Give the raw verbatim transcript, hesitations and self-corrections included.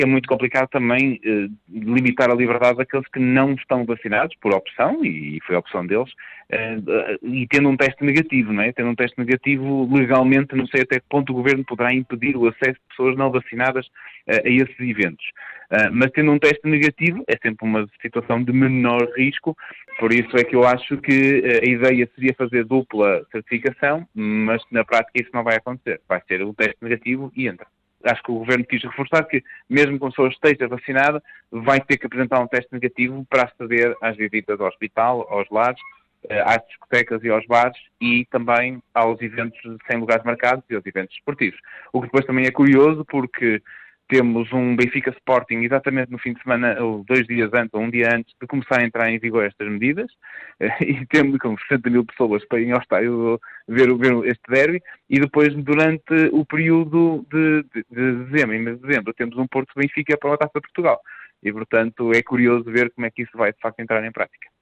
que é muito complicado também eh, limitar a liberdade daqueles que não estão vacinados, por opção, e foi a opção deles, eh, e tendo um teste negativo, não é? Tendo um teste negativo, legalmente, não sei até que ponto o Governo poderá impedir o acesso de pessoas não vacinadas eh, a esses eventos. Uh, mas tendo um teste negativo, é sempre uma situação de menor risco, por isso é que eu acho que uh, a ideia seria fazer dupla certificação, mas na prática isso não vai acontecer. Vai ser o teste negativo e entra. Acho que o Governo quis reforçar que, mesmo que a pessoa esteja vacinada, vai ter que apresentar um teste negativo para aceder às visitas ao hospital, aos lares, uh, às discotecas e aos bares e também aos eventos sem lugares marcados e aos eventos esportivos. O que depois também é curioso porque temos um Benfica Sporting exatamente no fim de semana, ou dois dias antes, ou um dia antes de começar a entrar em vigor estas medidas, e temos como sessenta mil pessoas para ir ao estádio ver, ver este derby, e depois durante o período de, de, de dezembro, em mês de dezembro, temos um Porto Benfica para a Taça de Portugal. E, portanto, é curioso ver como é que isso vai, de facto, entrar em prática.